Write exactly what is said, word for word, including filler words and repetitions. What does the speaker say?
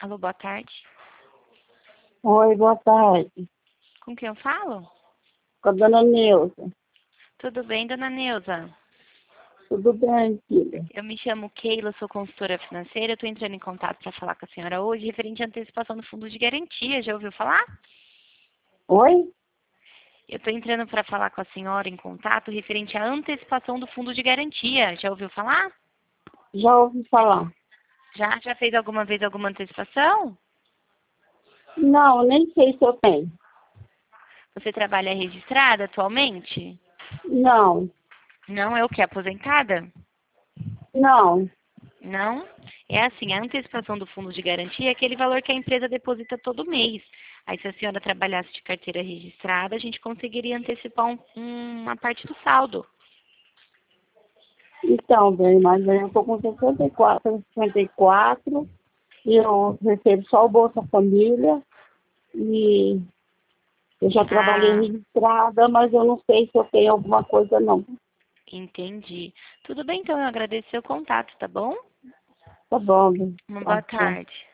Alô, boa tarde. Oi, boa tarde. Com quem eu falo? Com a dona Neuza. Tudo bem, dona Neuza? Tudo bem, filha? Eu me chamo Keila, sou consultora financeira. Eu estou entrando em contato para falar com a senhora hoje referente à antecipação do fundo de garantia. Já ouviu falar? Oi? Eu estou entrando para falar com a senhora em contato referente à antecipação do fundo de garantia. Já ouviu falar? Já ouvi falar. Já? Já fez alguma vez alguma antecipação? Não, nem sei se eu tenho. Você trabalha registrada atualmente? Não, Não é o que? Aposentada? não. Não? É assim, a antecipação do fundo de garantia é aquele valor que a empresa deposita todo mês. Aí, se a senhora trabalhasse de carteira registrada, a gente conseguiria antecipar um- uma parte do saldo. Então, bem, mas eu estou com sessenta e quatro, sessenta e quatro e eu recebo só o Bolsa Família e eu já trabalhei Ah, registrada, mas eu não sei se eu tenho alguma coisa, não. entendi. Tudo bem, então, eu agradeço seu contato, tá bom? Tá bom, bem. Uma boa Tá, tchau. tarde.